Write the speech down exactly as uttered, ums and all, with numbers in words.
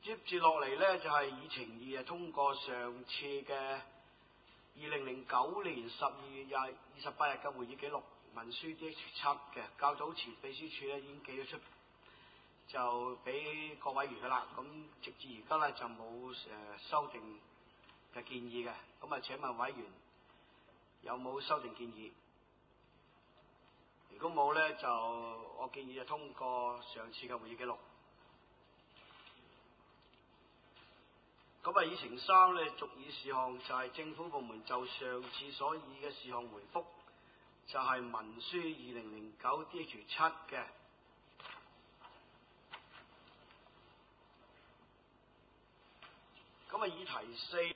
接住落嚟呢，就係議程二，係通過上次嘅二零零九年十二月廿二十八日嘅會議記錄文書 D H 七嘅，較早前秘書處咧已經寄咗出，就俾各委員噶啦。咁直至而家咧就冇誒修訂嘅建議嘅。咁啊，請問委員有冇修訂建議？如果冇咧，就我建議就通過上次嘅會議記錄。咁啊，議程三咧，續議事項就係政府部門就上次所議嘅事項回覆，就係、是、文書二零零九 D H 七嘅。咁啊，議題四。